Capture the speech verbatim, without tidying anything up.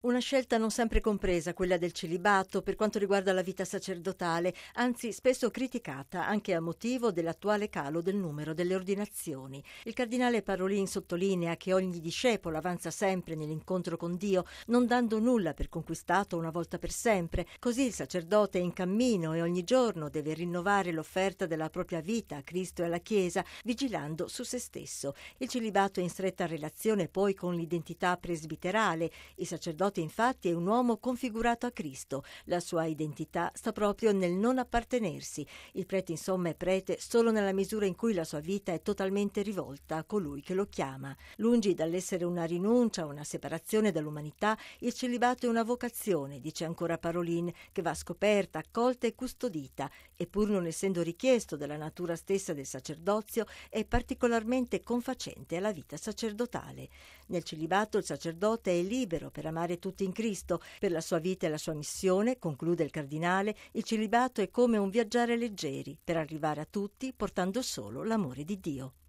Una scelta non sempre compresa, quella del celibato, per quanto riguarda la vita sacerdotale, anzi spesso criticata anche a motivo dell'attuale calo del numero delle ordinazioni. Il cardinale Parolin sottolinea che ogni discepolo avanza sempre nell'incontro con Dio, non dando nulla per conquistato una volta per sempre. Così il sacerdote è in cammino e ogni giorno deve rinnovare l'offerta della propria vita a Cristo e alla Chiesa, vigilando su se stesso. Il celibato è in stretta relazione poi con l'identità presbiterale. Il sacerdote infatti è un uomo configurato a Cristo. La sua identità sta proprio nel non appartenersi. Il prete insomma è prete solo nella misura in cui la sua vita è totalmente rivolta a colui che lo chiama. Lungi dall'essere una rinuncia, una separazione dall'umanità, il celibato è una vocazione, dice ancora Parolin, che va scoperta, accolta e custodita, e pur non essendo richiesto dalla natura stessa del sacerdozio, è particolarmente confacente alla vita sacerdotale. Nel celibato il sacerdote è libero per amare tutti in Cristo. Per la sua vita e la sua missione, conclude il cardinale, il celibato è come un viaggiare leggeri per arrivare a tutti portando solo l'amore di Dio.